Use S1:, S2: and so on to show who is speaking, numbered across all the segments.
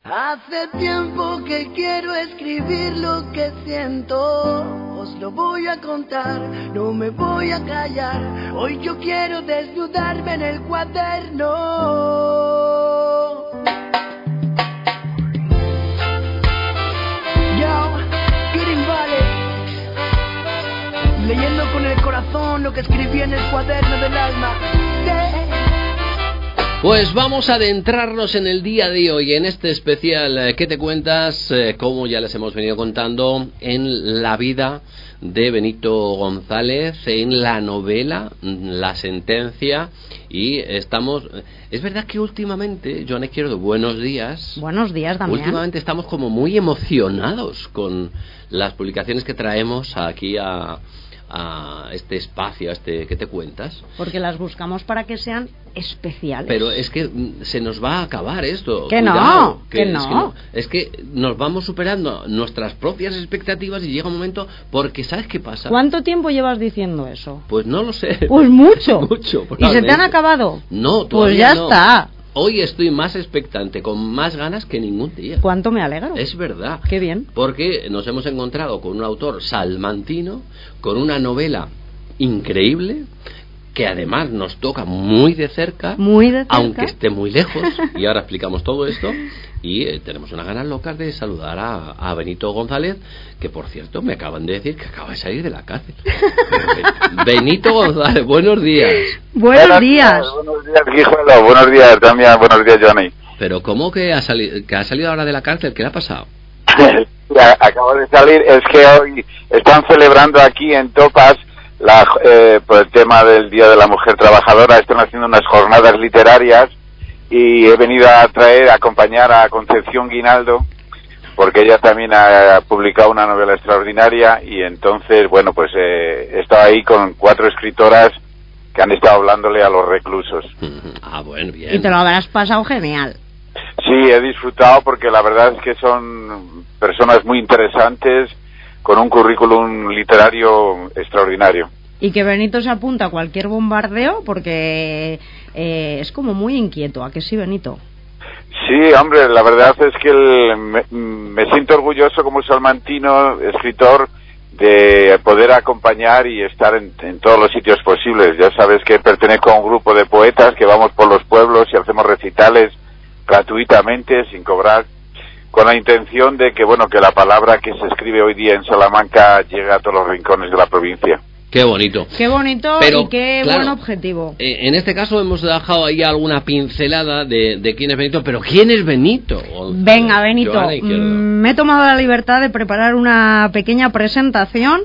S1: Hace tiempo que quiero escribir lo que siento, os lo voy a contar, no me voy a callar. Hoy yo quiero desnudarme en el cuaderno. Yo, Kirin Valley, leyendo con el corazón lo que escribí en el cuaderno del alma.
S2: Pues vamos a adentrarnos en el día de hoy, en este especial ¿Qué te cuentas? Como ya les hemos venido contando, en la vida de Benito González, en la novela La Sentencia, y estamos... Es verdad que últimamente, Joana Izquierdo, buenos días.
S3: Buenos días, Damián.
S2: Últimamente estamos como muy emocionados con las publicaciones que traemos aquí a este espacio, ¿qué te cuentas?
S3: Porque las buscamos para que sean especiales.
S2: Pero es que se nos va a acabar esto.
S3: Que
S2: Cuidado,
S3: no.
S2: Es que nos vamos superando nuestras propias expectativas y llega un momento, porque ¿sabes qué pasa?
S3: ¿Cuánto tiempo llevas diciendo eso?
S2: Pues no lo sé.
S3: Pues mucho.
S2: Mucho.
S3: ¿Y se te han acabado?
S2: No,
S3: pues ya
S2: no.
S3: Está.
S2: Hoy estoy más expectante, con más ganas que ningún día.
S3: ¿Cuánto me alegro?
S2: Es verdad.
S3: Qué bien.
S2: Porque nos hemos encontrado con un autor salmantino, con una novela increíble, que además nos toca muy de cerca, aunque esté muy lejos, y ahora explicamos todo esto, y tenemos unas ganas locas de saludar a Benito González, que por cierto me acaban de decir que acaba de salir de la cárcel. Benito González, buenos días.
S3: Buenos días.
S4: Buenos días, Guijuelo. Buenos días, Damián. Buenos días, Johnny.
S2: Pero ¿cómo que ha salido ahora de la cárcel? ¿Qué le ha pasado?
S4: Acabo de salir. Es que hoy están celebrando aquí en Topas por el tema del Día de la Mujer Trabajadora. Están haciendo unas jornadas literarias y he venido a acompañar a Concepción Guinaldo, porque ella también ha publicado una novela extraordinaria, y entonces, bueno, pues he estado ahí con 4 escritoras que han estado hablándole a los reclusos.
S2: Ah, bueno, bien.
S3: Y te lo habrás pasado genial.
S4: Sí, he disfrutado porque la verdad es que son personas muy interesantes, con un currículum literario extraordinario.
S3: Y que Benito se apunta a cualquier bombardeo porque es como muy inquieto. ¿A que sí, Benito?
S4: Sí, hombre, la verdad es que me siento orgulloso como salmantino, escritor, de poder acompañar y estar en todos los sitios posibles. Ya sabes que pertenezco a un grupo de poetas que vamos por los pueblos y hacemos recitales gratuitamente, sin cobrar, con la intención de que, bueno, que la palabra que se escribe hoy día en Salamanca llegue a todos los rincones de la provincia.
S2: Qué bonito.
S3: Qué bonito. Pero, y qué claro, buen objetivo.
S2: En este caso hemos dejado ahí alguna pincelada de quién es Benito, pero ¿quién es Benito?
S3: Venga, Benito, me he tomado la libertad de preparar una pequeña presentación,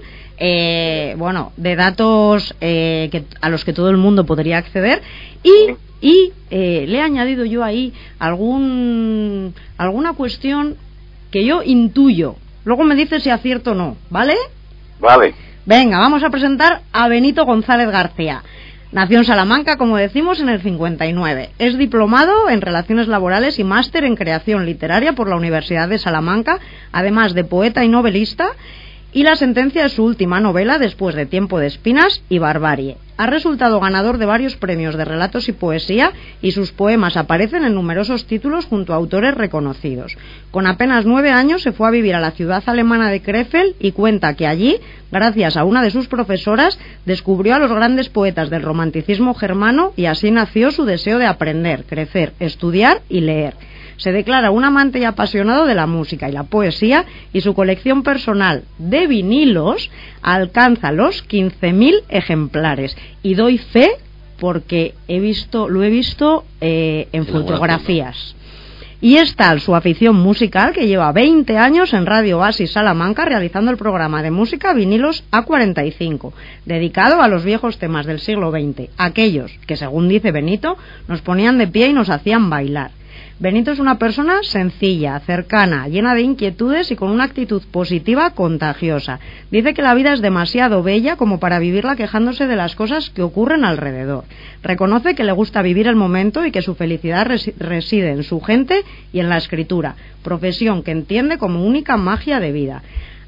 S3: de datos a los que todo el mundo podría acceder, y le he añadido yo ahí alguna cuestión que yo intuyo. Luego me dices si acierto o no, ¿vale?
S4: Vale.
S3: Venga, vamos a presentar a Benito González García. Nació en Salamanca, como decimos, en el 59. Es diplomado en Relaciones Laborales y máster en Creación Literaria por la Universidad de Salamanca, además de poeta y novelista. Y La Sentencia es su última novela después de Tiempo de Espinas y Barbarie. Ha resultado ganador de varios premios de relatos y poesía, y sus poemas aparecen en numerosos títulos junto a autores reconocidos. Con apenas 9 años se fue a vivir a la ciudad alemana de Krefeld y cuenta que allí, gracias a una de sus profesoras, descubrió a los grandes poetas del romanticismo germano, y así nació su deseo de aprender, crecer, estudiar y leer. Se declara un amante y apasionado de la música y la poesía, y su colección personal de vinilos alcanza los 15.000 ejemplares. Y doy fe porque lo he visto en fotografías. Y es tal su afición musical que lleva 20 años en Radio Oasis Salamanca realizando el programa de música Vinilos A45, dedicado a los viejos temas del siglo XX, aquellos que, según dice Benito, nos ponían de pie y nos hacían bailar. Benito es una persona sencilla, cercana, llena de inquietudes y con una actitud positiva contagiosa. Dice que la vida es demasiado bella como para vivirla quejándose de las cosas que ocurren alrededor. Reconoce que le gusta vivir el momento y que su felicidad reside en su gente y en la escritura, profesión que entiende como única magia de vida.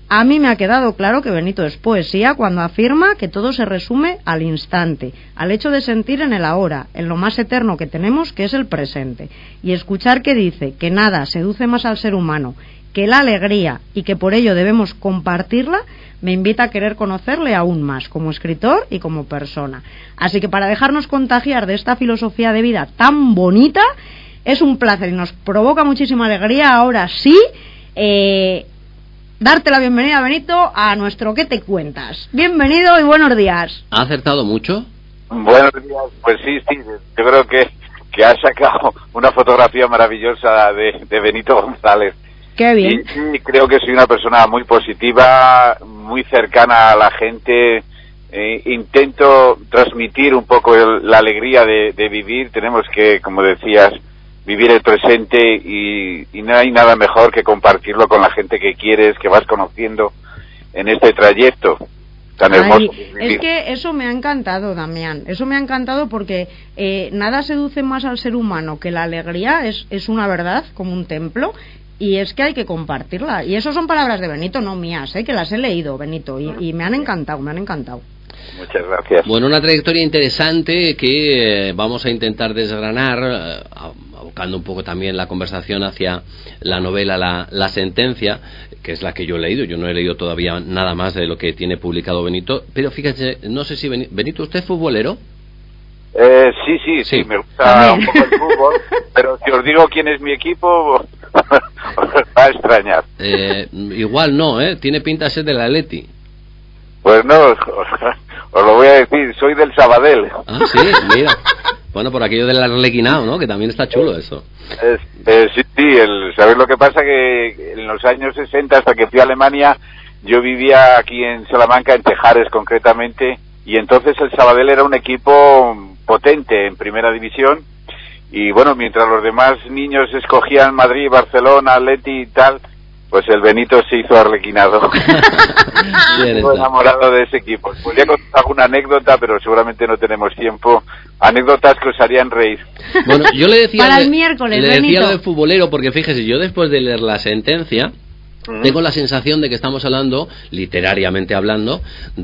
S3: A mí me ha quedado claro que Benito es poesía cuando afirma que todo se resume al instante, al hecho de sentir en el ahora, en lo más eterno que tenemos, que es el presente. Y escuchar que dice que nada seduce más al ser humano que la alegría y que por ello debemos compartirla, me invita a querer conocerle aún más como escritor y como persona. Así que para dejarnos contagiar de esta filosofía de vida tan bonita, es un placer y nos provoca muchísima alegría. Ahora sí, darte la bienvenida, Benito, a nuestro ¿Qué te cuentas? Bienvenido y buenos días.
S2: ¿Ha acertado mucho?
S4: Buenos días, pues sí, yo creo que ha sacado una fotografía maravillosa de Benito González.
S3: Qué bien.
S4: Y creo que soy una persona muy positiva, muy cercana a la gente. Intento transmitir un poco la alegría de vivir. Tenemos que, como decías, vivir el presente y no hay nada mejor que compartirlo con la gente que quieres, que vas conociendo en este trayecto tan hermoso.
S3: Es que eso me ha encantado, Damián. Eso me ha encantado porque nada seduce más al ser humano que la alegría. Es una verdad, como un templo. Y es que hay que compartirla. Y eso son palabras de Benito, no mías, que las he leído, Benito, y me han encantado,
S4: Muchas gracias.
S2: Bueno, una trayectoria interesante que vamos a intentar desgranar, abocando un poco también la conversación hacia la novela La Sentencia, que es la que yo he leído. Yo no he leído todavía nada más de lo que tiene publicado Benito, pero fíjate, no sé si Benito, ¿usted es futbolero?
S4: Sí, me gusta un poco el fútbol, pero si os digo quién es mi equipo, os va a extrañar.
S2: Igual no, tiene pinta de ser del Atleti.
S4: Pues no, os lo voy a decir, soy del Sabadell.
S2: Ah, sí, mira. Bueno, por aquello del Arlequinao, ¿no? Que también está chulo eso.
S4: ¿Sabéis lo que pasa? Que en los años 60, hasta que fui a Alemania, yo vivía aquí en Salamanca, en Tejares concretamente, y entonces el Sabadell era un equipo potente en primera división, y bueno, mientras los demás niños escogían Madrid, Barcelona, Atleti y tal, pues el Benito se hizo arlequinado. Estoy enamorado de ese equipo. Podría contar alguna anécdota, pero seguramente no tenemos tiempo. Anécdotas que os harían reír.
S2: Bueno, yo le decía
S3: para el miércoles,
S2: le
S3: Benito.
S2: decía lo de futbolero, porque fíjese, yo después de leer La Sentencia, tengo la sensación de que estamos hablando, literariamente hablando,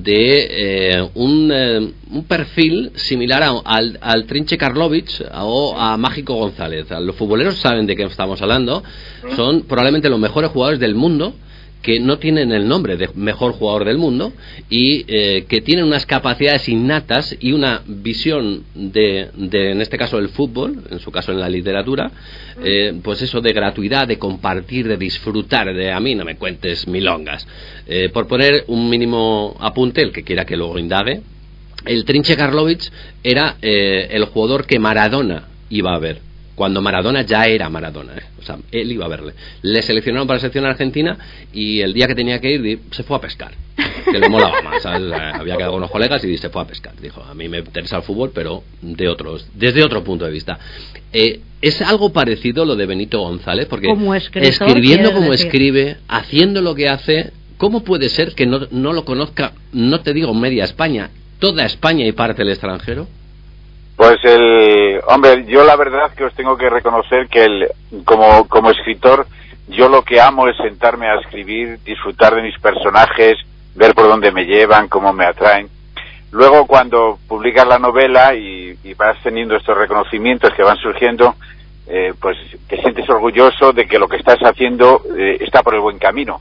S2: de un perfil similar al Trinche Karlovich o a Mágico González. Los futboleros saben de qué estamos hablando. Son probablemente los mejores jugadores del mundo, que no tienen el nombre de mejor jugador del mundo y que tienen unas capacidades innatas y una visión de en este caso el fútbol, en su caso en la literatura, pues eso de gratuidad, de compartir, de disfrutar, de a mí no me cuentes milongas. Por poner un mínimo apunte, el que quiera que luego indague, el Trinche Karlovich era el jugador que Maradona iba a ver, cuando Maradona ya era Maradona, o sea, él iba a verle. Le seleccionaron para la selección argentina y el día que tenía que ir se fue a pescar, que le molaba más, ¿sabes? Había quedado con unos colegas y se fue a pescar. Dijo, a mí me interesa el fútbol, pero desde otro punto de vista. ¿Es algo parecido lo de Benito González? Porque
S3: como escritor,
S2: escribiendo como escribe, haciendo lo que hace, ¿cómo puede ser que no lo conozca, no te digo media España, toda España y parte del extranjero?
S4: Pues hombre, yo la verdad que os tengo que reconocer que como escritor, yo lo que amo es sentarme a escribir, disfrutar de mis personajes, ver por dónde me llevan, cómo me atraen. Luego cuando publicas la novela y vas teniendo estos reconocimientos que van surgiendo, pues te sientes orgulloso de que lo que estás haciendo está por el buen camino.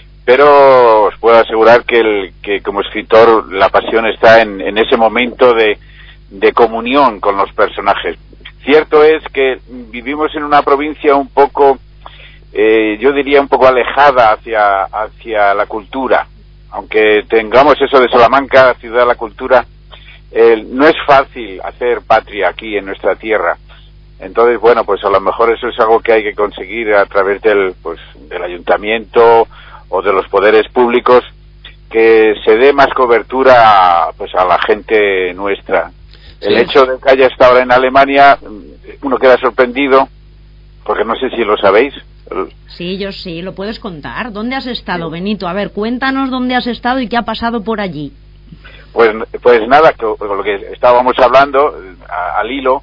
S4: Pero os puedo asegurar que como escritor la pasión está en ese momento de comunión con los personajes. Cierto es que vivimos en una provincia un poco, yo diría un poco alejada hacia la cultura. Aunque tengamos eso de Salamanca, ciudad de la cultura, no es fácil hacer patria aquí en nuestra tierra. Entonces, bueno, pues a lo mejor eso es algo que hay que conseguir a través del ayuntamiento o de los poderes públicos, que se dé más cobertura pues a la gente nuestra. El hecho de que haya estado en Alemania, uno queda sorprendido, porque no sé si lo sabéis.
S3: Sí, yo sí, lo puedes contar. ¿Dónde has estado, Benito? A ver, cuéntanos dónde has estado y qué ha pasado por allí.
S4: Pues nada, con lo que estábamos hablando, al hilo,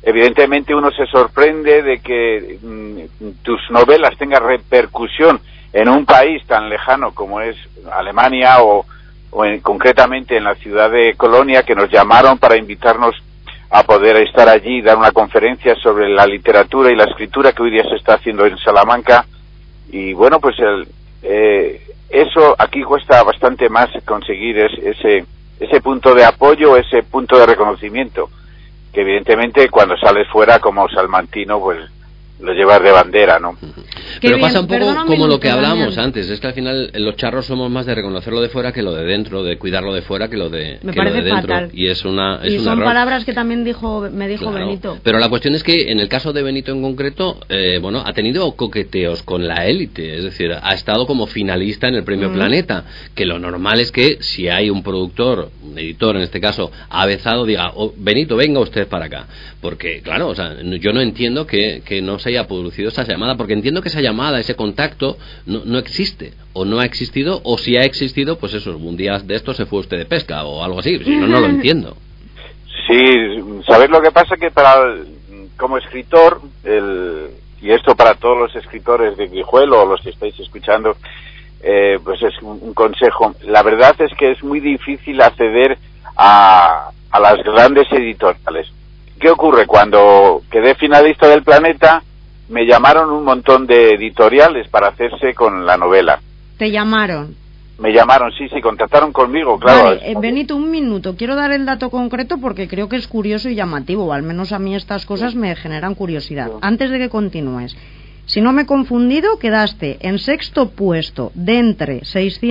S4: evidentemente uno se sorprende de que tus novelas tengan repercusión en un país tan lejano como es Alemania concretamente en la ciudad de Colonia, que nos llamaron para invitarnos a poder estar allí y dar una conferencia sobre la literatura y la escritura que hoy día se está haciendo en Salamanca. Y bueno, pues eso aquí cuesta bastante más conseguir ese punto de apoyo, ese punto de reconocimiento, que evidentemente cuando sales fuera como salmantino, pues lo llevas de bandera, ¿no?
S2: Pero pasa un poco como lo que hablábamos antes, es que al final los charros somos más de reconocerlo de fuera que lo de dentro, de cuidarlo de fuera que lo de dentro.
S3: Fatal.
S2: Y es un
S3: son
S2: error.
S3: Palabras que también me dijo claro. Benito.
S2: Pero la cuestión es que en el caso de Benito en concreto, ha tenido coqueteos con la élite, es decir, ha estado como finalista en el Premio Planeta, que lo normal es que si hay un productor, un editor en este caso, avezado, diga, Benito, venga usted para acá. Porque, claro, o sea, yo no entiendo que no se haya producido esa llamada, porque entiendo que esa llamada, ese contacto, no existe, o no ha existido, o si ha existido, pues eso, un día de esto se fue usted de pesca, o algo así, si no, no lo entiendo.
S4: Sí, ¿sabéis lo que pasa? Que como escritor, y esto para todos los escritores de Guijuelo, o los que estáis escuchando, pues es un consejo, la verdad es que es muy difícil acceder a las grandes editoriales. ¿Qué ocurre? Cuando quedé finalista del Planeta, me llamaron un montón de editoriales para hacerse con la novela.
S3: ¿Te llamaron?
S4: Me llamaron, sí, contactaron conmigo, claro.
S3: Vale, Benito, un minuto. Quiero dar el dato concreto porque creo que es curioso y llamativo, o al menos a mí estas cosas me generan curiosidad. Sí. Antes de que continúes, si no me he confundido, quedaste en 6º puesto de entre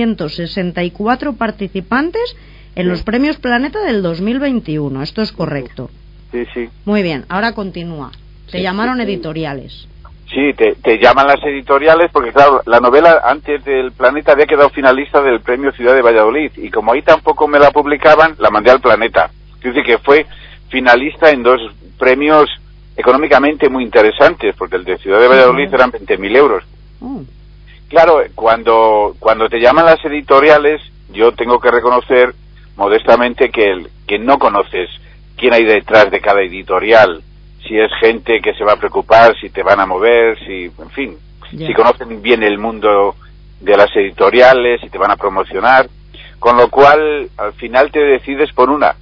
S3: 664 participantes en los Premios Planeta del 2021. ¿Esto es correcto?
S4: Sí.
S3: Muy bien, ahora continúa. Te llamaron editoriales.
S4: Sí, te llaman las editoriales porque, claro, la novela antes del Planeta había quedado finalista del Premio Ciudad de Valladolid y como ahí tampoco me la publicaban, la mandé al Planeta. Es decir, que fue finalista en 2 premios económicamente muy interesantes, porque el de Ciudad de Valladolid eran 20.000 euros. Claro, cuando te llaman las editoriales, yo tengo que reconocer modestamente que no conoces quién hay detrás de cada editorial, si es gente que se va a preocupar, si te van a mover, en fin, si conocen bien el mundo de las editoriales, si te van a promocionar, con lo cual al final te decides por una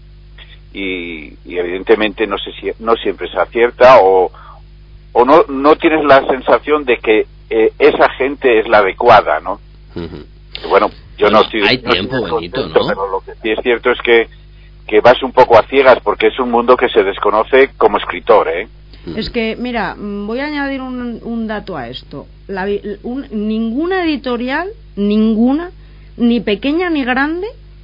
S4: y evidentemente no siempre se acierta o no tienes la sensación de que esa gente es la adecuada, ¿no? Bueno, yo no estoy...
S2: Hay tiempo, Benito, ¿no?
S4: Pero lo que sí es cierto es que vas un poco a ciegas porque es un mundo que se desconoce como escritor, ¿eh?
S3: Es que, mira, voy a añadir un dato a esto. Ninguna editorial, ni pequeña ni grande,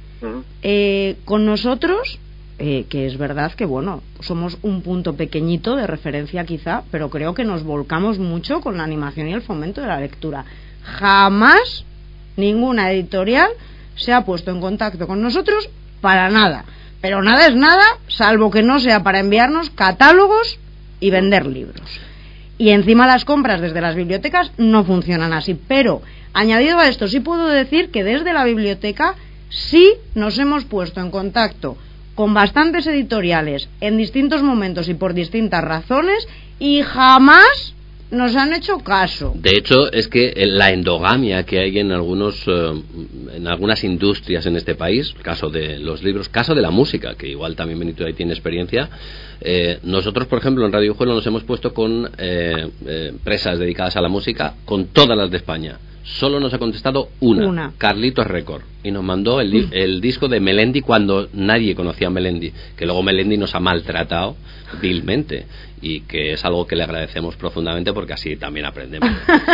S3: con nosotros, que es verdad que, bueno, somos un punto pequeñito de referencia quizá, pero creo que nos volcamos mucho con la animación y el fomento de la lectura. Jamás ninguna editorial se ha puesto en contacto con nosotros para nada. Pero nada es nada, salvo que no sea para enviarnos catálogos y vender libros. Y encima las compras desde las bibliotecas no funcionan así. Pero, añadido a esto, sí puedo decir que desde la biblioteca sí nos hemos puesto en contacto con bastantes editoriales en distintos momentos y por distintas razones y jamás nos han hecho caso.
S2: De hecho, es que la endogamia que hay en algunas industrias en este país, caso de los libros, caso de la música, que igual también Benito ahí tiene experiencia, nosotros, por ejemplo, en Radio Guijuelo nos hemos puesto con empresas dedicadas a la música, con todas las de España. Solo nos ha contestado una. Carlitos Record, y nos mandó el disco de Melendi cuando nadie conocía a Melendi, que luego Melendi nos ha maltratado vilmente y que es algo que le agradecemos profundamente porque así también aprendemos.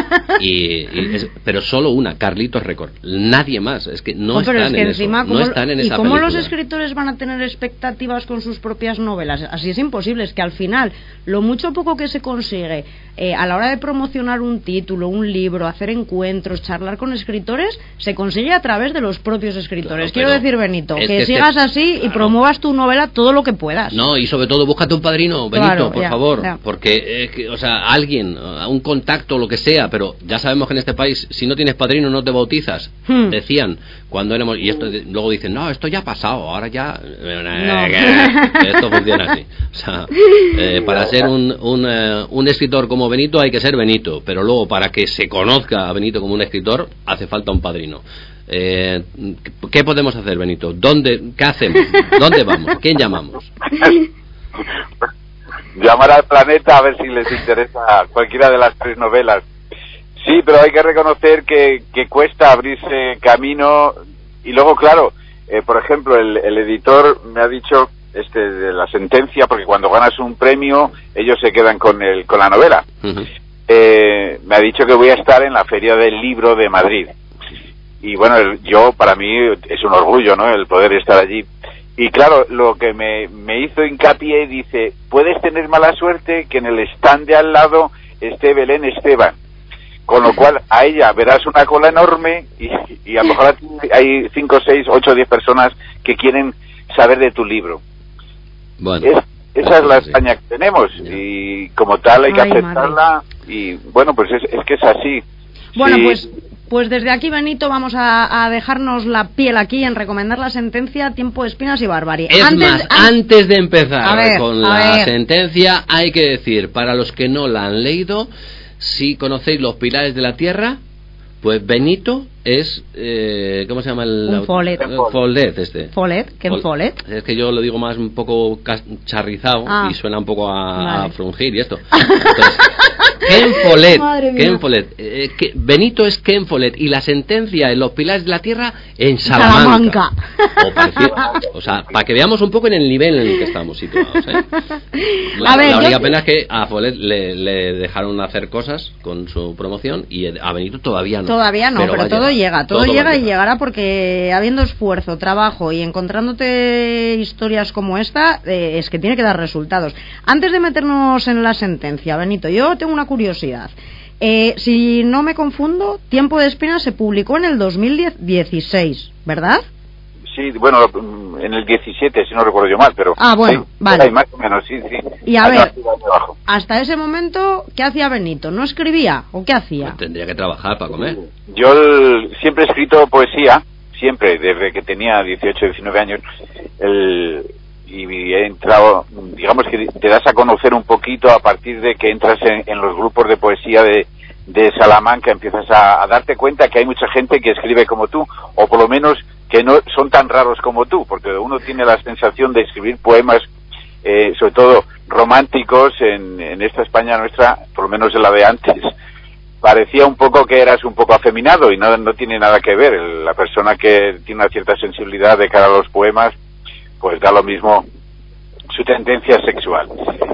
S2: Pero solo una, Carlitos Record, nadie más, es que no están en eso, no están en esa película. ¿Y cómo
S3: los escritores van a tener expectativas con sus propias novelas? Así es imposible, es que al final lo mucho o poco que se consigue a la hora de promocionar un título, un libro, hacer encuentros, charlar con escritores, se consigue a través de los propios escritores. Quiero decir, Benito, que sigas así y promuevas tu novela todo lo que puedas.
S2: No, y sobre todo búscate un padrino, Benito, por favor, porque alguien, un contacto, lo que sea, pero ya sabemos que en este país, si no tienes padrino no te bautizas. Decían cuando éramos, y esto luego dicen, no, esto ya ha pasado, ahora ya esto funciona así. O sea, para ser un escritor como Benito hay que ser Benito, pero luego para que se conozca a Benito como un escritor hace falta un padrino. ¿Qué podemos hacer, Benito? ¿Qué hacemos? ¿Dónde vamos? ¿Quién llamamos?
S4: Llamar al Planeta a ver si les interesa cualquiera de las 3 novelas. Sí, pero hay que reconocer que cuesta abrirse camino. Y luego, claro, por ejemplo, el editor me ha dicho de la sentencia, porque cuando ganas un premio ellos se quedan con la novela. Me ha dicho que voy a estar en la Feria del Libro de Madrid. Y bueno, para mí es un orgullo, ¿no?, el poder estar allí. Y claro, lo que me hizo hincapié, dice, puedes tener mala suerte que en el stand de al lado esté Belén Esteban. Con lo cual, a ella verás una cola enorme y a lo mejor hay 5, 6, 8, 10 personas que quieren saber de tu libro.
S2: Bueno,
S4: esa es la España que tenemos y como tal hay que aceptarla. Y bueno, pues es que es así.
S3: Bueno, sí. Pues desde aquí, Benito, vamos a dejarnos la piel aquí en recomendar la sentencia Tiempo de espinas y barbarie.
S2: Antes de empezar con la sentencia, hay que decir, para los que no la han leído, si conocéis Los Pilares de la Tierra, pues Benito es, ¿cómo se llama el
S3: Follett.
S2: Follett,
S3: ¿Quién Follett?
S2: Es que yo lo digo más un poco charrizado y suena un poco a frungir y esto. Entonces, Ken Follett. Benito es Ken Follett y la sentencia en Los Pilares de la Tierra en Salamanca. O sea, para que veamos un poco en el nivel en el que estamos situados. La única pena es que a Follett le dejaron hacer cosas con su promoción y a Benito todavía no.
S3: Todavía no, pero todo llega y llegará, porque habiendo esfuerzo, trabajo y encontrándote historias como esta, es que tiene que dar resultados. Antes de meternos en la sentencia, Benito, yo tengo una curiosidad. Si no me confundo, Tiempo de Espinas se publicó en el 2016, ¿verdad?
S4: Sí, bueno, en el 17, si no recuerdo yo mal, pero...
S3: bueno, sí, vale.
S4: Más o menos, sí.
S3: Y a ver, hasta ese momento, ¿qué hacía Benito? ¿No escribía o qué hacía?
S2: Pues tendría que trabajar para comer.
S4: Yo siempre he escrito poesía, siempre, desde que tenía 18, 19 años, y he entrado, digamos que te das a conocer un poquito a partir de que entras en los grupos de poesía de Salamanca, empiezas a darte cuenta que hay mucha gente que escribe como tú, o por lo menos que no son tan raros como tú, porque uno tiene la sensación de escribir poemas, sobre todo románticos, en esta España nuestra, por lo menos en la de antes, parecía un poco que eras un poco afeminado, y no tiene nada que ver. La persona que tiene una cierta sensibilidad de cara a los poemas, pues da lo mismo su tendencia sexual.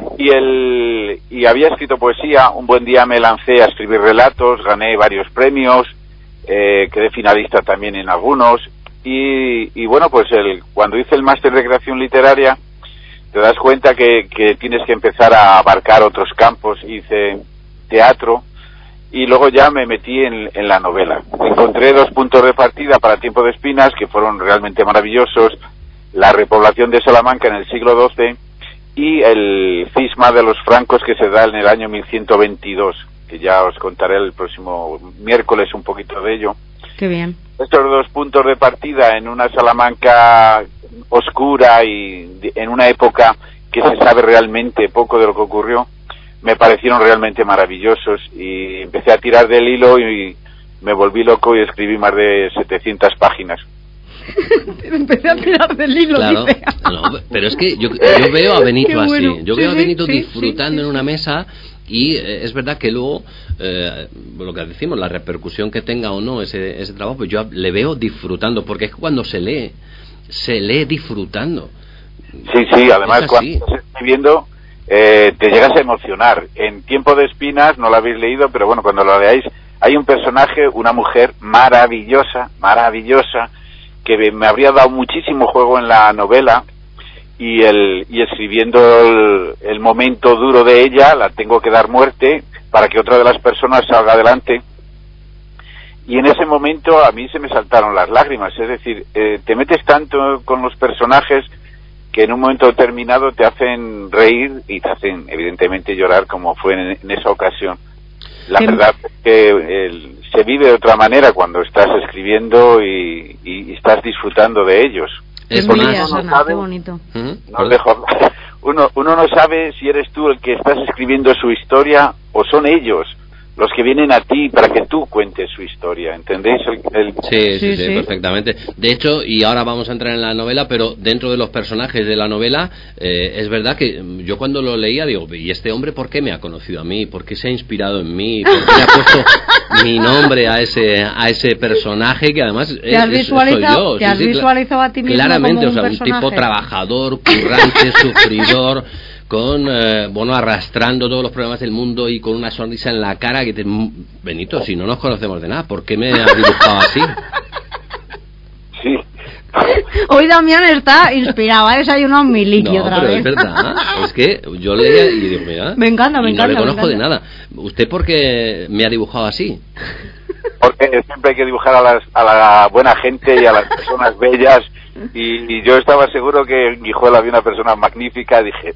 S4: Y había escrito poesía. Un buen día me lancé a escribir relatos, gané varios premios, quedé finalista también en algunos, y bueno, pues cuando hice el máster de creación literaria te das cuenta que tienes que empezar a abarcar otros campos. Hice teatro y luego ya me metí en la novela. Encontré 2 puntos de partida para Tiempo de Espinas que fueron realmente maravillosos: la repoblación de Salamanca en el siglo XII y el cisma de los francos que se da en el año 1122, que ya os contaré el próximo miércoles un poquito de ello.
S3: Qué bien.
S4: Estos 2 puntos de partida en una Salamanca oscura y en una época que se sabe realmente poco de lo que ocurrió, me parecieron realmente maravillosos, y empecé a tirar del hilo y me volví loco y escribí más de 700 páginas.
S3: Empecé a tirar del hilo,
S2: claro,
S3: dice.
S2: No, pero es que yo veo a Benito así. Yo veo a Benito disfrutando en una mesa, y es verdad que luego, lo que decimos, la repercusión que tenga o no ese trabajo, pues yo le veo disfrutando, porque es que cuando se lee disfrutando.
S4: Sí, además cuando estás escribiendo te llegas a emocionar. En Tiempo de Espinas, no lo habéis leído, pero bueno, cuando lo leáis, hay un personaje, una mujer maravillosa, que me habría dado muchísimo juego en la novela, y escribiendo el momento duro de ella, la tengo que dar muerte para que otra de las personas salga adelante. Y en ese momento a mí se me saltaron las lágrimas, es decir, te metes tanto con los personajes que en un momento determinado te hacen reír y te hacen evidentemente llorar, como fue en esa ocasión. La verdad es que se vive de otra manera cuando estás escribiendo y estás disfrutando de ellos.
S3: Es muy qué bonito.
S4: Uno no sabe si eres tú el que estás escribiendo su historia o son ellos los que vienen a ti para que tú cuentes su historia, ¿entendéis?
S2: Sí, perfectamente. De hecho, y ahora vamos a entrar en la novela, pero dentro de los personajes de la novela, es verdad que yo cuando lo leía digo, ¿y este hombre por qué me ha conocido a mí? ¿Por qué se ha inspirado en mí? ¿Por qué le ha puesto mi nombre a ese personaje que además soy yo?
S3: ¿Te has visualizado a ti mismo
S2: claramente,
S3: como
S2: un tipo trabajador, currante, sufridor, con arrastrando todos los problemas del mundo y con una sonrisa en la cara que Benito, si no nos conocemos de nada, ¿por qué me has dibujado así?
S4: Sí.
S3: Hoy Damián está inspirado, ha desayunado un miliquio otra vez.
S2: Pero es verdad, es que yo leía y digo, mira,
S3: me encanta,
S2: no le conozco de nada. ¿Usted por qué me ha dibujado así?
S4: Porque siempre hay que dibujar a la buena gente y a las personas bellas, y yo estaba seguro que en Guijuelo había una persona magnífica. Dije,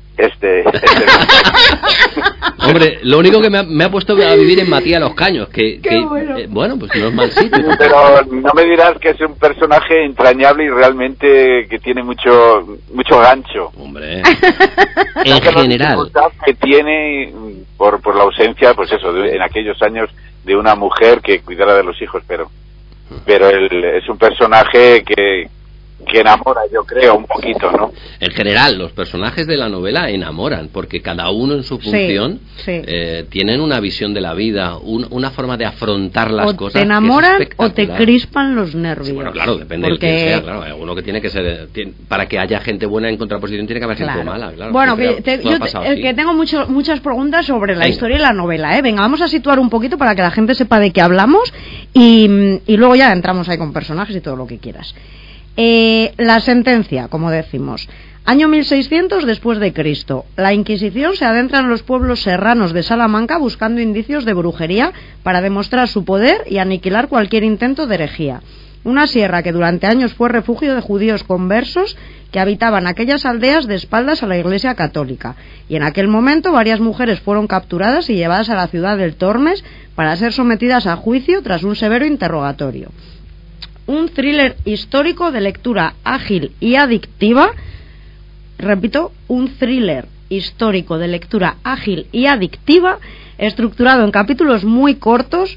S2: Hombre, lo único que me ha puesto a vivir en Matías Los Caños, que bueno, pues no es mal sitio.
S4: Pero no me dirás que es un personaje entrañable y realmente que tiene mucho gancho.
S2: Hombre, en general.
S4: Que tiene por la ausencia, pues eso, en aquellos años, de una mujer que cuidara de los hijos, pero él es un personaje que enamora, yo creo, un poquito, ¿no?
S2: En general, los personajes de la novela enamoran, porque cada uno en su función tienen una visión de la vida, una forma de afrontar las cosas.
S3: Te enamoran o te crispan los nervios. Sí,
S2: bueno, claro, depende de quién sea, claro. Hay alguno que tiene que ser... para que haya gente buena en contraposición tiene que haber gente mala, claro.
S3: Bueno, que tengo muchas preguntas sobre la historia y la novela, ¿eh? Venga, vamos a situar un poquito para que la gente sepa de qué hablamos y luego ya entramos ahí con personajes y todo lo que quieras. La sentencia, como decimos, año 1600 después de Cristo. La Inquisición se adentra en los pueblos serranos de Salamanca buscando indicios de brujería para demostrar su poder y aniquilar cualquier intento de herejía. Una sierra que durante años fue refugio de judíos conversos que habitaban aquellas aldeas de espaldas a la Iglesia Católica. Y en aquel momento varias mujeres fueron capturadas y llevadas a la ciudad del Tormes para ser sometidas a juicio tras un severo interrogatorio. Un thriller histórico de lectura ágil y adictiva, repito, un thriller histórico de lectura ágil y adictiva, estructurado en capítulos muy cortos,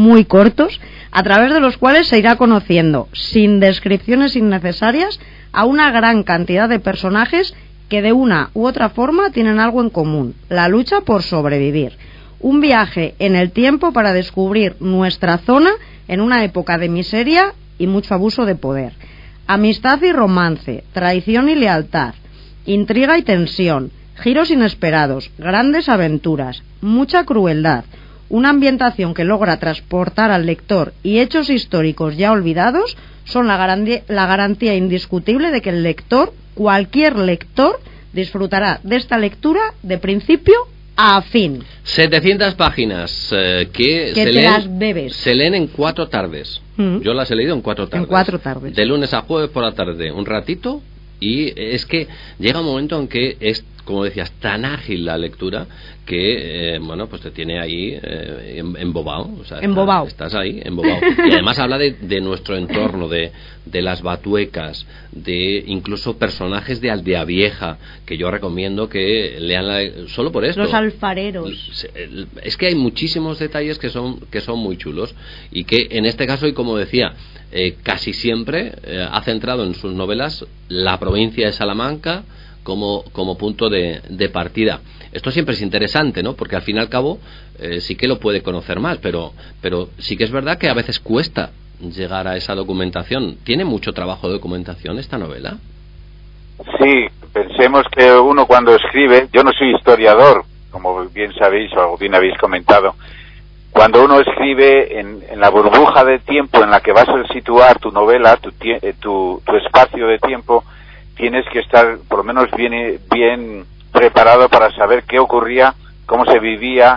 S3: a través de los cuales se irá conociendo, sin descripciones innecesarias, a una gran cantidad de personajes que de una u otra forma tienen algo en común: la lucha por sobrevivir. Un viaje en el tiempo para descubrir nuestra zona en una época de miseria y mucho abuso de poder. Amistad y romance, traición y lealtad, intriga y tensión, giros inesperados, grandes aventuras, mucha crueldad, una ambientación que logra transportar al lector y hechos históricos ya olvidados son la garantía indiscutible de que el lector, cualquier lector, disfrutará de esta lectura de principio a fin.
S2: 700 páginas que se leen en 4 tardes. Yo las he leído en 4 tardes.
S3: En 4 tardes.
S2: De lunes a jueves por la tarde, un ratito, y es que llega un momento en que es, como decías, tan ágil la lectura que, pues te tiene ahí embobado. O sea, estás ahí embobado. Y además habla de nuestro entorno, de las batuecas, de incluso personajes de Aldea Vieja, que yo recomiendo que lean solo por esto.
S3: Los alfareros.
S2: Es que hay muchísimos detalles que son muy chulos y que en este caso, y como decía, casi siempre ha centrado en sus novelas la provincia de Salamanca como punto de partida. Esto siempre es interesante, ¿no? Porque al fin y al cabo sí que lo puede conocer más, pero sí que es verdad que a veces cuesta llegar a esa documentación. ¿Tiene mucho trabajo de documentación esta novela?
S4: Sí, pensemos que uno cuando escribe, yo no soy historiador, como bien sabéis o bien habéis comentado, cuando uno escribe en la burbuja de tiempo en la que vas a situar tu novela, tu espacio de tiempo, tienes que estar por lo menos bien preparado para saber qué ocurría, cómo se vivía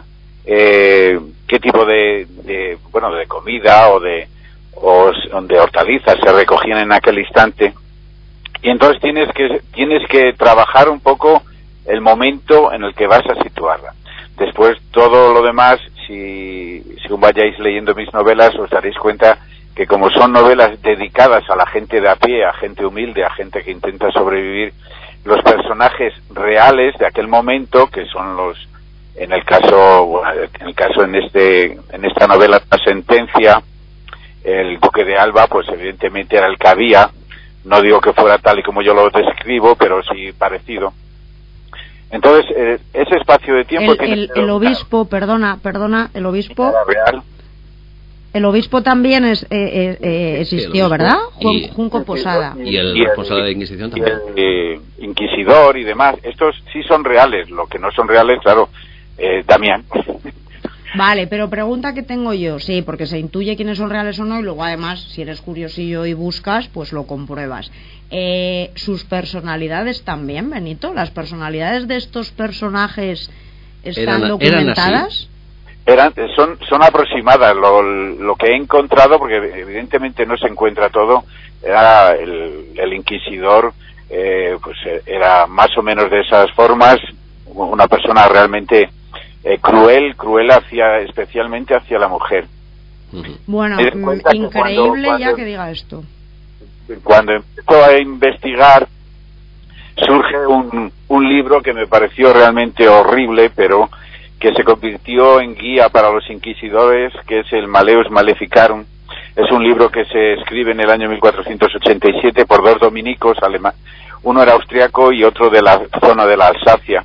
S4: qué tipo de comida o de hortalizas se recogían en aquel instante. Y entonces tienes que trabajar un poco el momento en el que vas a situarla. Después todo lo demás, si vayáis leyendo mis novelas, os daréis cuenta que como son novelas dedicadas a la gente de a pie, a gente humilde, a gente que intenta sobrevivir, los personajes reales de aquel momento, que son en esta novela La Sentencia, el duque de Alba, pues evidentemente era el que había. No digo que fuera tal y como yo lo describo, pero sí parecido. Entonces, ese espacio de tiempo...
S3: El obispo, perdona, el obispo...
S4: Real.
S3: El obispo también existió, ¿verdad? Junco Posada.
S2: Y el responsable de Inquisición también.
S4: Y el inquisidor y demás. Estos sí son reales. Lo que no son reales, claro, Damián.
S3: Vale, pero pregunta que tengo yo, sí, porque se intuye quiénes son reales o no, y luego además, si eres curiosillo y buscas, pues lo compruebas. ¿Sus personalidades también, Benito? ¿Las personalidades de estos personajes están documentadas?
S4: Son aproximadas. Lo que he encontrado, porque evidentemente no se encuentra todo, era el inquisidor, pues era más o menos de esas formas, una persona realmente... cruel especialmente hacia la mujer.
S3: Bueno, increíble ya que diga esto.
S4: Cuando empezó a investigar, surge un libro que me pareció realmente horrible, pero que se convirtió en guía para los inquisidores, que es el Malleus Maleficarum. Es un libro que se escribe en el año 1487 por dos dominicos alemanes. Uno era austriaco y otro de la zona de la Alsacia.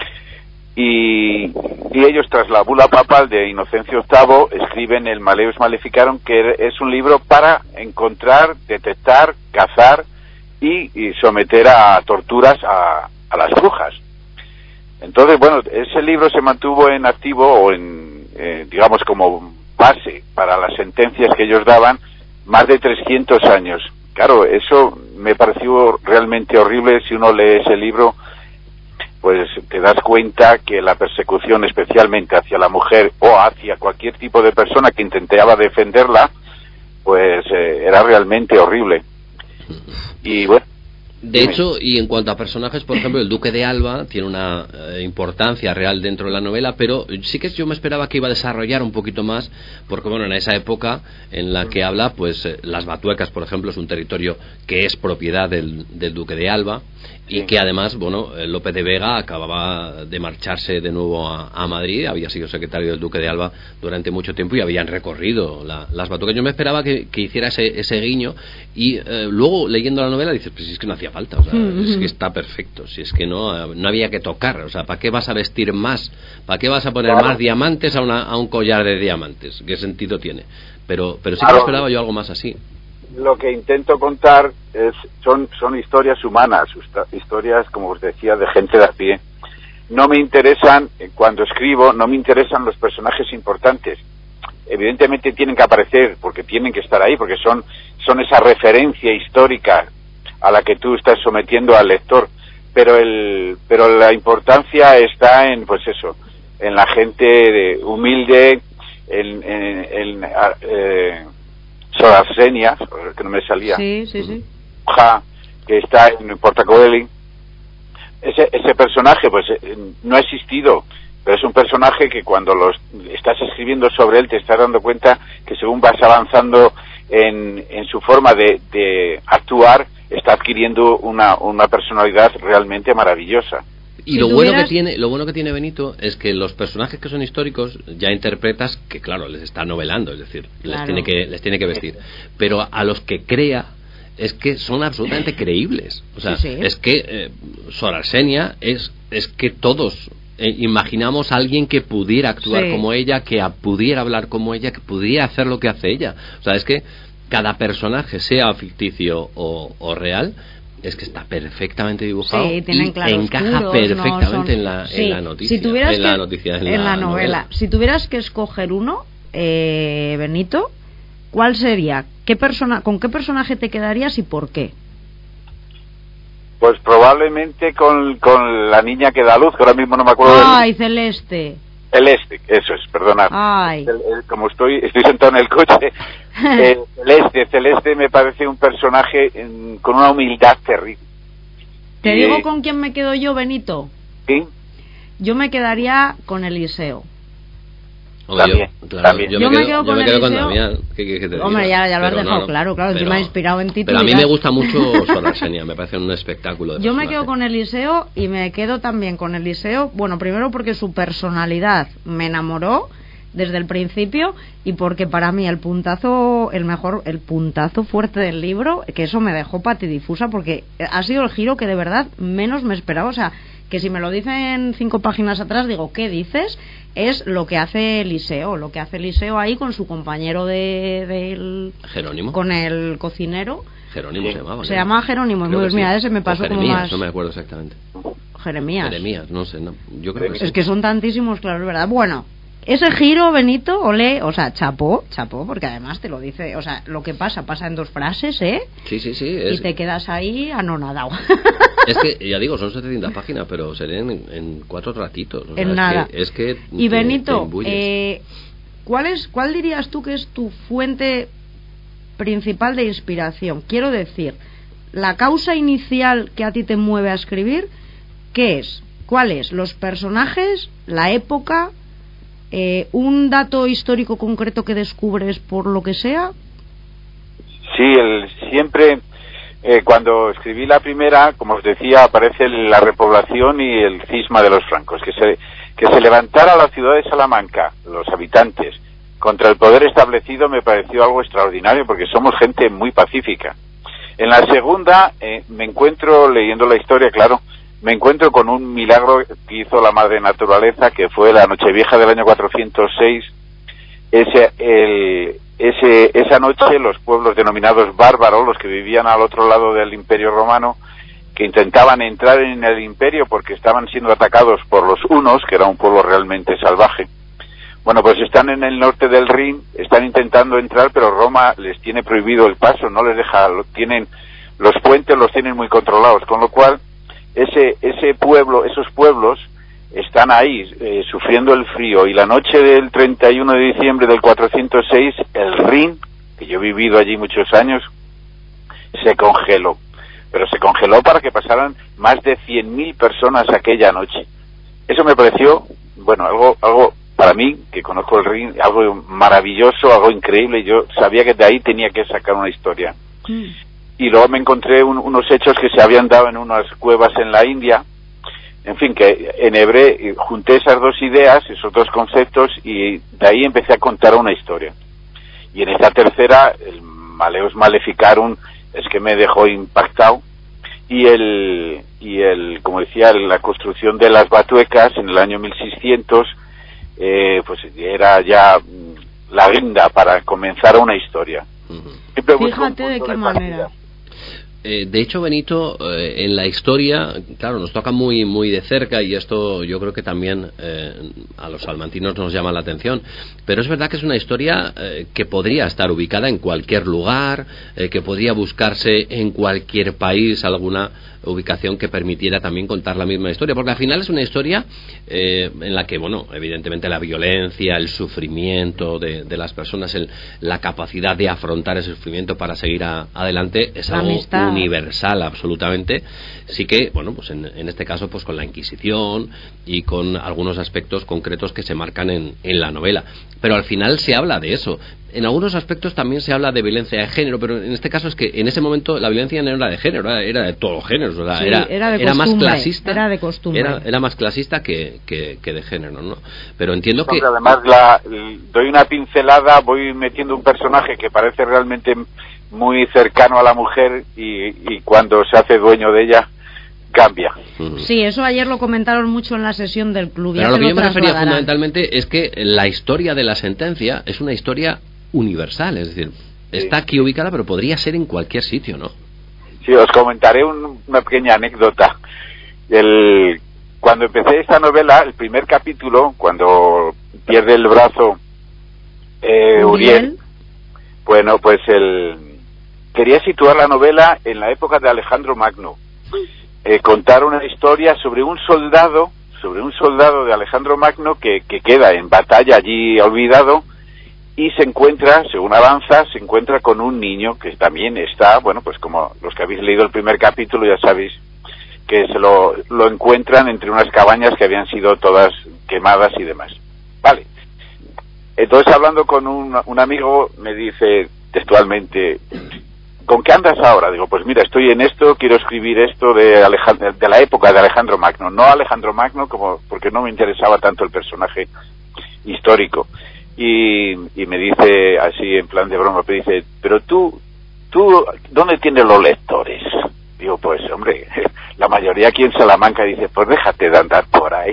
S4: Y ellos, tras la bula papal de Inocencio VIII, escriben el Malleus Maleficarum, que es un libro para encontrar, detectar, cazar y someter a torturas a las brujas. Entonces, bueno, ese libro se mantuvo en activo digamos, como base para las sentencias que ellos daban más de 300 años. Claro, eso me pareció realmente horrible. Si uno lee ese libro, pues te das cuenta que la persecución, especialmente hacia la mujer o hacia cualquier tipo de persona que intentaba defenderla, pues era realmente horrible. Y bueno,
S2: de hecho, y en cuanto a personajes, por ejemplo, el duque de Alba tiene una importancia real dentro de la novela, pero sí que yo me esperaba que iba a desarrollar un poquito más, porque bueno, en esa época en la que habla, pues las Batuecas, por ejemplo, es un territorio que es propiedad del duque de Alba, y que además, bueno, Lope de Vega acababa de marcharse de nuevo a Madrid, había sido secretario del duque de Alba durante mucho tiempo y habían recorrido las Batuecas. Yo me esperaba que hiciera ese guiño, y luego leyendo la novela dices, pues si es que no hacía falta, o sea, es que está perfecto, si es que no había que tocar, o sea, ¿para qué vas a vestir más? ¿Para qué vas a poner más diamantes a un collar de diamantes? ¿Qué sentido tiene? Pero sí que esperaba yo algo más así.
S4: Lo que intento contar son historias humanas, historias, como os decía, de gente de a pie. No me interesan, cuando escribo, no me interesan los personajes importantes. Evidentemente tienen que aparecer, porque tienen que estar ahí, porque son esa referencia histórica a la que tú estás sometiendo al lector. Pero la importancia está en, pues eso, en la gente humilde, en Sor Arsenia, que no me salía.
S3: Sí.
S4: Que está en Portacoeli. Ese personaje, pues, no ha existido, pero es un personaje que cuando estás escribiendo sobre él te estás dando cuenta que según vas avanzando en su forma de actuar, está adquiriendo una personalidad realmente maravillosa.
S2: Y lo bueno que tiene Benito es que los personajes que son históricos ya interpretas que, claro, les está novelando, es decir, claro, les tiene que vestir, pero a los que crea es que son absolutamente creíbles. O sea, sí. Es que Sor Arsenia es que todos imaginamos a alguien que pudiera actuar como ella, que pudiera hablar como ella, que pudiera hacer lo que hace ella. O sea, es que cada personaje, sea ficticio o real, es que está perfectamente dibujado y encaja perfectamente en la noticia, en la novela.
S3: Si tuvieras que escoger uno, Benito, ¿cuál sería? ¿Con qué personaje te quedarías y por qué?
S4: Pues probablemente con la niña que da luz, que ahora mismo no me acuerdo.
S3: ¡Ay, Celeste!
S4: eso es, perdona.
S3: Ay.
S4: Como estoy sentado en el coche, Celeste me parece un personaje con una humildad terrible.
S3: ¿Te digo con quién me quedo yo, Benito?
S4: Sí.
S3: Yo me quedaría con Eliseo.
S4: También.
S3: Yo me quedo con
S2: Damián. ¿Qué te
S3: Hombre,
S2: diga?
S3: ya lo has dejado claro, encima me ha inspirado en ti.
S2: Pero a mí me gusta mucho Sor Arsenia, me parece un espectáculo de
S3: Yo me quedo con Eliseo y me quedo también con Eliseo, bueno, primero porque su personalidad me enamoró desde el principio y porque para mí el puntazo fuerte del libro, que eso me dejó patidifusa porque ha sido el giro que de verdad menos me esperaba, o sea, que si me lo dicen 5 páginas atrás digo, ¿qué dices? Es lo que hace Eliseo ahí con su compañero del
S2: Jerónimo,
S3: con el cocinero.
S2: Jerónimo
S3: se llama Jerónimo. Pues mira, ese me pasó como más.
S2: No me acuerdo exactamente.
S3: Jeremías,
S2: no sé, yo creo que sí.
S3: Es que son tantísimos, claro, es verdad. Bueno, ese giro, Benito, olé, o sea, chapó, porque además te lo dice, o sea, lo que pasa en 2 frases, ¿eh?
S2: Sí.
S3: Y te quedas ahí anonadado.
S2: Es que, ya digo, son 700 páginas, pero se leen en 4 ratitos. O sea,
S3: en nada.
S2: Es que
S3: y Benito, ¿cuál dirías tú que es tu fuente principal de inspiración? Quiero decir, la causa inicial que a ti te mueve a escribir, ¿qué es? ¿Cuál es? ¿Los personajes? ¿La época? ¿Un dato histórico concreto que descubres por lo que sea?
S4: Sí, siempre cuando escribí la primera, como os decía, aparece la repoblación y el cisma de los francos, que se levantara la ciudad de Salamanca, los habitantes, contra el poder establecido me pareció algo extraordinario porque somos gente muy pacífica. En la segunda me encuentro, leyendo la historia, claro, me encuentro con un milagro que hizo la madre naturaleza, que fue la Nochevieja del año 406. Esa noche los pueblos denominados bárbaros, los que vivían al otro lado del Imperio Romano, que intentaban entrar en el imperio porque estaban siendo atacados por los hunos, que era un pueblo realmente salvaje. Bueno, pues están en el norte del Rin, están intentando entrar, pero Roma les tiene prohibido el paso, no les deja, los puentes los tienen muy controlados, con lo cual esos pueblos están ahí sufriendo el frío, y la noche del 31 de diciembre del 406 el Rin, que yo he vivido allí muchos años, se congeló, pero se congeló para que pasaran más de 100.000 personas aquella noche. Eso me pareció, bueno, algo para mí, que conozco el Rin, algo maravilloso, algo increíble, y yo sabía que de ahí tenía que sacar una historia. Y luego me encontré unos hechos que se habían dado en unas cuevas en la India. En fin, que enhebré, junté esas 2 ideas, esos 2 conceptos, y de ahí empecé a contar una historia. Y en esta tercera, el Maleus Maleficarum es que me dejó impactado, y como decía, la construcción de las batuecas en el año 1600, pues era ya la guinda para comenzar una historia.
S3: Fíjate de qué manera.
S2: De hecho, Benito, en la historia, claro, nos toca muy muy de cerca, y esto yo creo que también a los salmantinos nos llama la atención, pero es verdad que es una historia que podría estar ubicada en cualquier lugar, que podría buscarse en cualquier país alguna ubicación que permitiera también contar la misma historia, porque al final es una historia en la que, bueno, evidentemente la violencia, el sufrimiento de las personas, la capacidad de afrontar ese sufrimiento para seguir adelante es algo universal absolutamente. Sí que, bueno, pues en este caso pues con la Inquisición y con algunos aspectos concretos que se marcan en la novela, pero al final se habla de eso. En algunos aspectos también se habla de violencia de género, pero en este caso es que en ese momento la violencia no era de género, era de todos los géneros, o sea,
S3: sí, era
S2: más clasista,
S3: era de costumbre,
S2: era más clasista que de género, ¿no? Pero entiendo que
S4: además doy una pincelada, voy metiendo un personaje que parece realmente muy cercano a la mujer, y cuando se hace dueño de ella cambia.
S3: Sí, eso ayer lo comentaron mucho en la sesión del club.
S2: Pero a lo que yo me refería fundamentalmente es que la historia de la sentencia es una historia universal, es decir, está aquí ubicada, pero podría ser en cualquier sitio, ¿no?
S4: Sí, os comentaré una pequeña anécdota. Cuando empecé esta novela, el primer capítulo, cuando pierde el brazo Uriel, bueno, pues quería situar la novela en la época de Alejandro Magno, contar una historia sobre un soldado sobre un soldado de Alejandro Magno que queda en batalla allí olvidado y se encuentra, según avanza, se encuentra con un niño que también está, bueno, pues como los que habéis leído el primer capítulo ya sabéis que se lo encuentran entre unas cabañas que habían sido todas quemadas y demás. Vale. Entonces, hablando con un amigo, me dice textualmente, ¿con qué andas ahora? Digo, pues mira, estoy en esto, quiero escribir esto de la época de Alejandro Magno. No Alejandro Magno, porque no me interesaba tanto el personaje histórico. Y me dice, así en plan de broma, me dice, pero tú, ¿dónde tienes los lectores? Digo, pues hombre, la mayoría aquí en Salamanca dice, pues déjate de andar por ahí.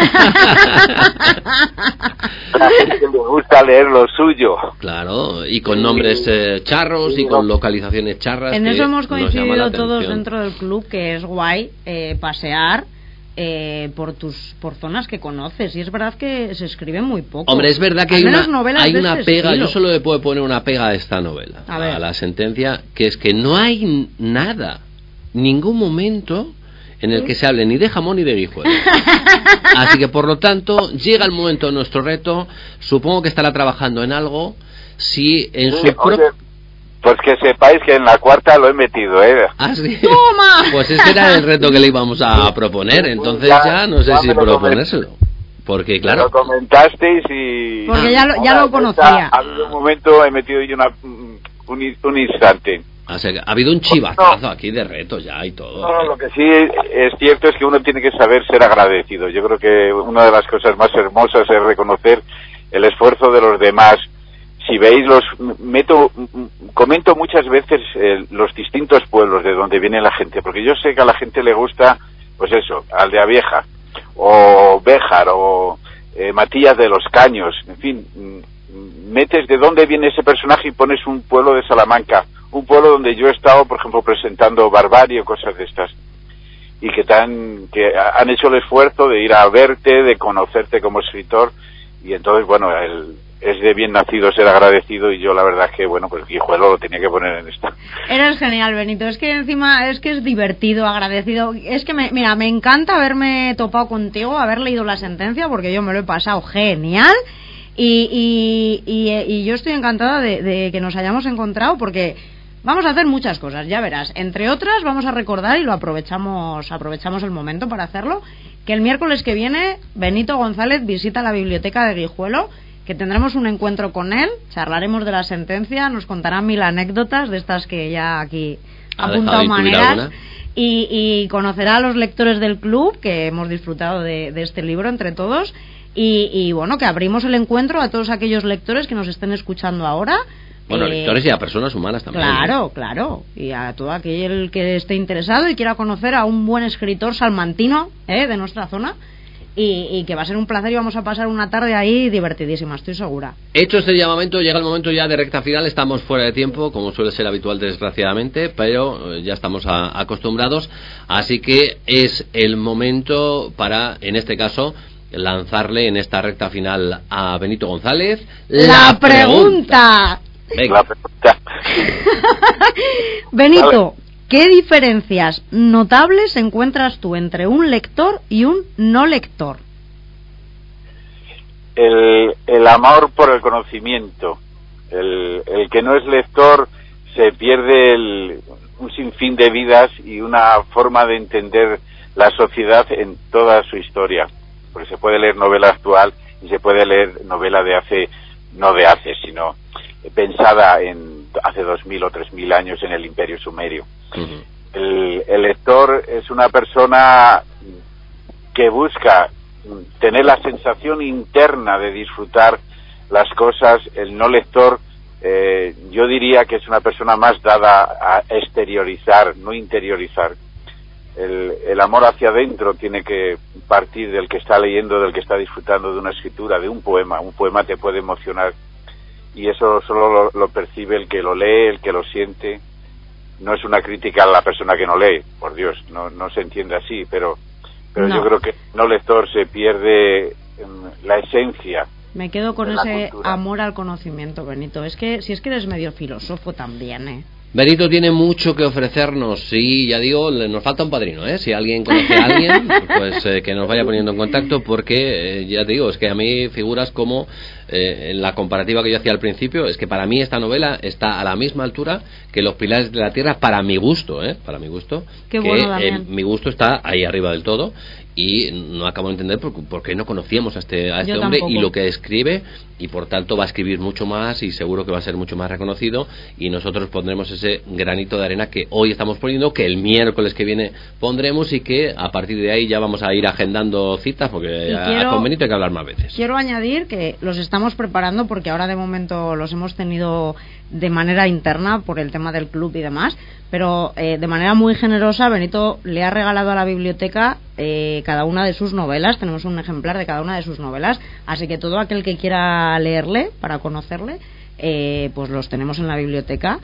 S4: La gente le gusta leer lo suyo.
S2: Claro, y con nombres charros y con localizaciones charras.
S3: En eso hemos coincidido todos dentro del club, que es guay pasear por zonas que conoces, y es verdad que se escribe muy poco.
S2: Hombre, es verdad que hay una pega,
S3: estilo.
S2: yo solo le puedo poner una pega a esta novela, a la sentencia, que es que no hay nada, ningún momento en el que se hable ni de jamón ni de guijuelo. Así que por lo tanto llega el momento de nuestro reto. Supongo que estará trabajando en algo. Si en su
S4: pues que sepáis que en la cuarta lo he metido,
S2: ¿Ah, sí?
S3: ¡Toma!
S2: Pues ese era el reto que le íbamos a proponer. Entonces ya no sé si proponérselo, porque claro,
S4: lo comentasteis y
S3: porque ya lo conocía.
S4: Ha habido un momento, he metido yo un instante.
S2: O sea, ha habido un chivazazo aquí de retos ya y todo.
S4: No, lo que sí es cierto es que uno tiene que saber ser agradecido. Yo creo que una de las cosas más hermosas es reconocer el esfuerzo de los demás. Si veis, comento muchas veces los distintos pueblos de donde viene la gente, porque yo sé que a la gente le gusta, pues eso, Aldea Vieja, o Béjar, o Matías de los Caños, en fin, metes de dónde viene ese personaje y pones un pueblo de Salamanca, un pueblo donde yo he estado, por ejemplo, presentando Barbarie o cosas de estas, y que han hecho el esfuerzo de ir a verte, de conocerte como escritor, y entonces, bueno, es de bien nacido ser agradecido, y yo la verdad es que, bueno, pues Guijuelo lo tenía que poner en esta.
S3: Eres genial, Benito, es que encima es divertido, agradecido, es que me encanta haberme topado contigo, haber leído la sentencia, porque yo me lo he pasado genial, y yo estoy encantada de que nos hayamos encontrado, porque vamos a hacer muchas cosas, ya verás. Entre otras, vamos a recordar, y lo aprovechamos el momento para hacerlo, que el miércoles que viene Benito González visita la biblioteca de Guijuelo, que tendremos un encuentro con él, charlaremos de la sentencia, nos contará 1000 anécdotas de estas que ya aquí ha apuntado maneras, y conocerá a los lectores del club, que hemos disfrutado de este libro entre todos, y bueno, que abrimos el encuentro a todos aquellos lectores que nos estén escuchando ahora.
S2: Bueno, lectores y a personas humanas también.
S3: Claro, y a todo aquel que esté interesado y quiera conocer a un buen escritor salmantino de nuestra zona, y que va a ser un placer, y vamos a pasar una tarde ahí divertidísima, estoy segura.
S2: Hecho este llamamiento, llega el momento ya de recta final. Estamos fuera de tiempo, como suele ser habitual desgraciadamente, pero ya estamos acostumbrados, así que es el momento para, en este caso, lanzarle en esta recta final a Benito González
S3: la pregunta.
S2: Venga.
S4: La pregunta.
S3: Benito, vale. ¿Qué diferencias notables encuentras tú entre un lector y un no lector?
S4: El amor por el conocimiento. El que no es lector se pierde un sinfín de vidas y una forma de entender la sociedad en toda su historia. Porque se puede leer novela actual y se puede leer novela sino pensada en hace 2000 o 3000 años en el Imperio Sumerio. Uh-huh. El lector es una persona que busca tener la sensación interna de disfrutar las cosas. El no lector, yo diría que es una persona más dada a exteriorizar, no interiorizar. El amor hacia adentro tiene que partir del que está leyendo, del que está disfrutando de una escritura, de un poema. Un poema te puede emocionar, y eso solo lo percibe el que lo lee, el que lo siente. No es una crítica a la persona que no lee, por Dios, no se entiende así, pero no. Yo creo que no lector se pierde la esencia.
S3: Me quedo con ese amor al conocimiento, Benito. Si es que eres medio filósofo también,
S2: Benito tiene mucho que ofrecernos y ya digo, nos falta un padrino, ¿eh? Si alguien conoce a alguien, pues que nos vaya poniendo en contacto porque, ya te digo, es que a mí figuras como en la comparativa que yo hacía al principio, es que para mí esta novela está a la misma altura que Los Pilares de la Tierra para mi gusto, para mi gusto.
S3: Qué bueno,
S2: mi gusto está ahí arriba del todo. Y no acabo de entender por qué no conocíamos a este hombre
S3: tampoco.
S2: y lo que escribe, y por tanto va a escribir mucho más y seguro que va a ser mucho más reconocido, y nosotros pondremos ese granito de arena que hoy estamos poniendo, que el miércoles que viene pondremos, y que a partir de ahí ya vamos a ir agendando citas porque con Benito hay que hablar más veces.
S3: Quiero añadir que los estamos preparando porque ahora de momento los hemos tenido de manera interna por el tema del club y demás, pero de manera muy generosa Benito le ha regalado a la biblioteca cada una de sus novelas. Tenemos un ejemplar de cada una de sus novelas, así que todo aquel que quiera leerle para conocerle, pues los tenemos en la biblioteca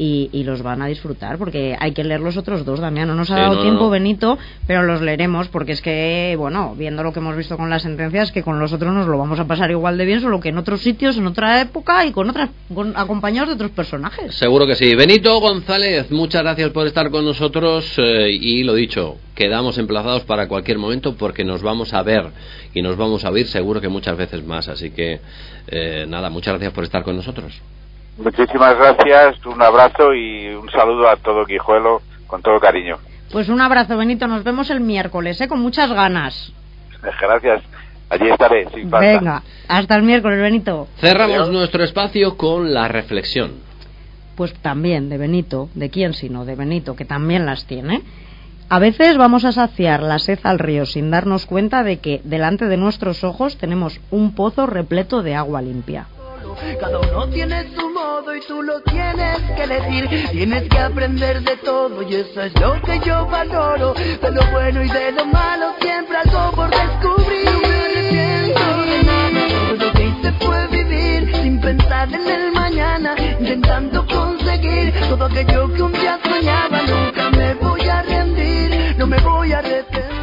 S3: y los van a disfrutar, porque hay que leer los otros dos, Damián. No nos ha dado tiempo, Benito, pero los leeremos, porque es que, bueno, viendo lo que hemos visto con las sentencias, que con los otros nos lo vamos a pasar igual de bien, solo que en otros sitios, en otra época y con acompañados de otros personajes.
S2: Seguro que sí. Benito González, muchas gracias por estar con nosotros, y lo dicho, quedamos emplazados para cualquier momento, porque nos vamos a ver y nos vamos a oír seguro que muchas veces más, así que nada, muchas gracias por estar con nosotros.
S4: Muchísimas gracias, un abrazo y un saludo a todo Guijuelo, con todo cariño.
S3: Pues un abrazo, Benito, nos vemos el miércoles, con muchas ganas.
S4: Gracias, allí estaré, sin falta.
S3: Venga, hasta el miércoles, Benito.
S2: Cerramos nuestro espacio con la reflexión.
S3: Pues también de Benito, ¿de quién sino? De Benito, que también las tiene. A veces vamos a saciar la sed al río sin darnos cuenta de que delante de nuestros ojos tenemos un pozo repleto de agua limpia.
S1: Cada uno tiene su modo y tú lo tienes que elegir. Tienes que aprender de todo y eso es lo que yo valoro. De lo bueno y de lo malo siempre algo por descubrir. No me arrepiento de nada, todo lo que hice fue vivir sin pensar en el mañana, intentando conseguir todo aquello que un día soñaba. Nunca me voy a rendir, no me voy a arrepentir.